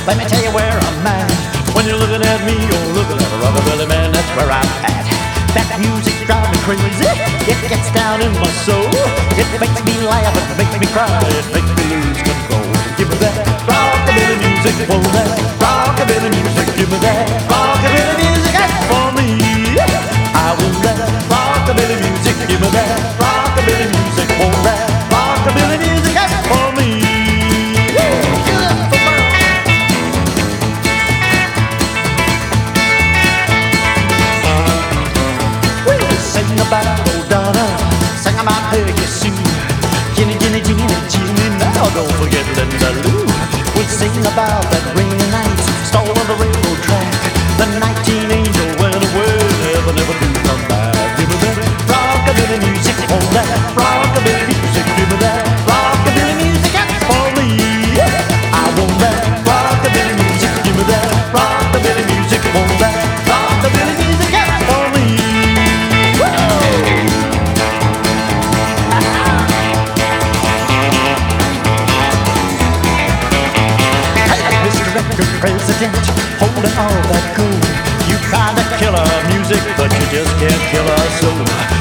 Let me tell you where I'm at. When you're looking at me, you're looking at a rockabilly man. That's where I'm at. That music drives me crazy. It gets down in my soul. It makes me laugh, it makes me cry, it makes me lose control. Give me that rockabilly music, oh that rockabilly music. Give me that rockabilly music, that's for me. I want that rockabilly music. Give me that rockabilly music, oh that rockabilly music, that's for me. Sing about old Donna, sing about Peggy Sue, Jenny, Jenny, Jenny, Jenny, now don't forget Linda Lou. We sing about that rainy night, stall on the railroad track, the night teen angel went away, never, never do come back. Give me that rockabilly music, oh that rockabilly music. Give me that rockabilly music, that's for me. I want that rockabilly music. Give me that rockabilly music, oh that rockabilly music, that's for me. President, holding all that gold. You try to kill our music, but you just can't kill our soul.